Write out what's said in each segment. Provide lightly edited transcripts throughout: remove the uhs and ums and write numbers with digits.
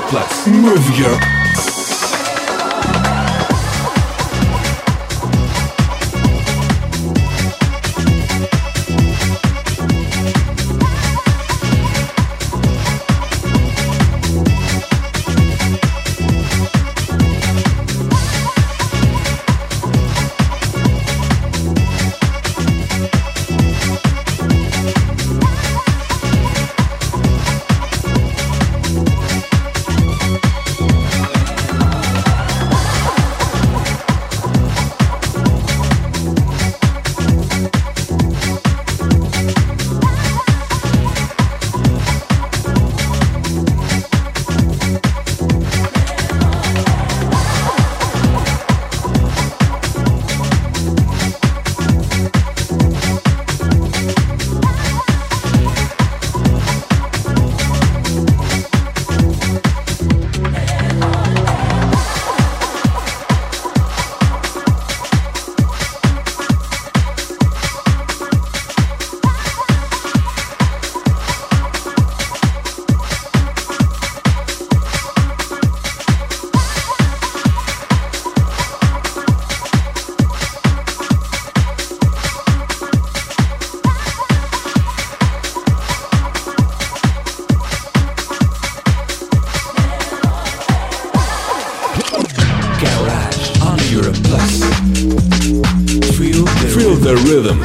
Plus. Move your Feel the rhythm.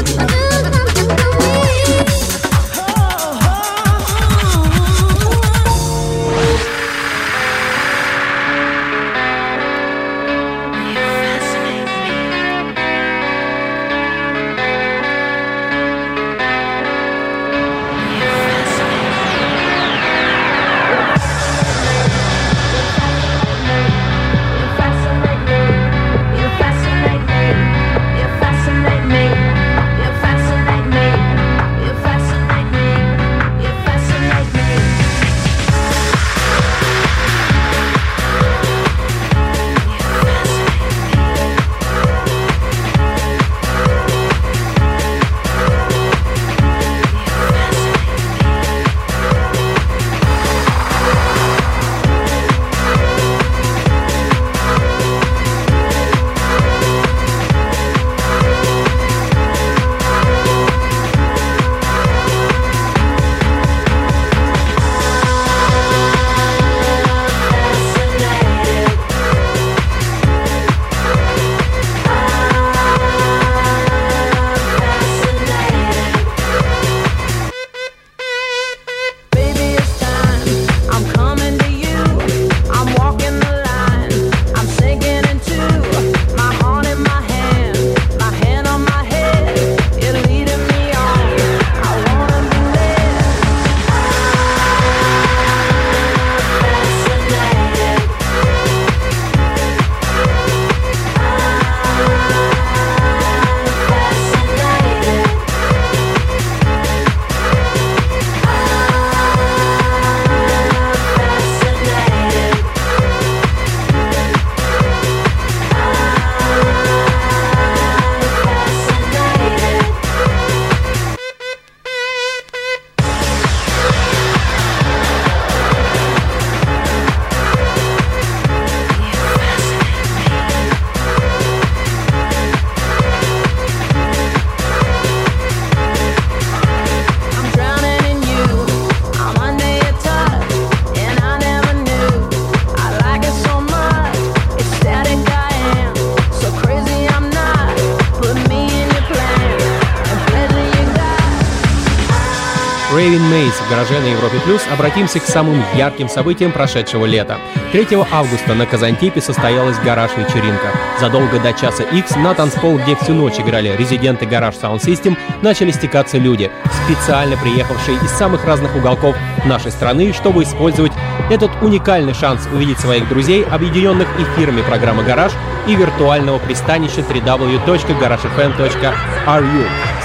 Raving Maze в гараже на Европе Плюс. Обратимся к самым ярким событиям прошедшего лета. 3 августа на Казантипе состоялась гараж-вечеринка. Задолго до часа X на танцпол, где всю ночь играли резиденты Garage Sound System, начали стекаться люди, специально приехавшие из самых разных уголков нашей страны, чтобы использовать этот уникальный шанс увидеть своих друзей, объединенных эфирами программы «Гараж» и виртуального пристанища www.garagefm.ru.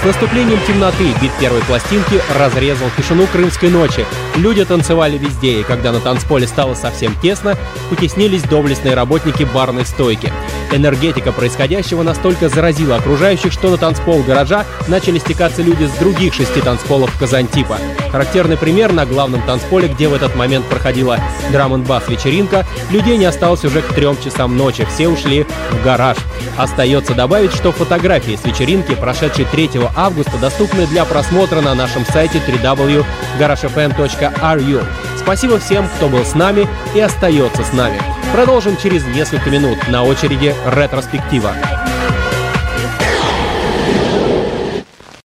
С наступлением темноты бит первой пластинки разрезал тишину крымской ночи. Люди танцевали везде, и когда на танцполе стало совсем тесно, потеснились доблестные работники барной стойки. Энергетика происходящего настолько заразила окружающих, что на танцпол гаража начали стекаться люди с других 6 танцполов Казантипа. Характерный пример: на главном танцполе, где в этот момент проходила драм-н-бас вечеринка, людей не осталось уже к 3 часам ночи, все ушли в гараж. Остается добавить, что фотографии с вечеринки, прошедшей 3 августа, доступны для просмотра на нашем сайте www.garagefm.ru. Спасибо всем, кто был с нами и остается с нами. Продолжим через несколько минут. На очереди ретроспектива.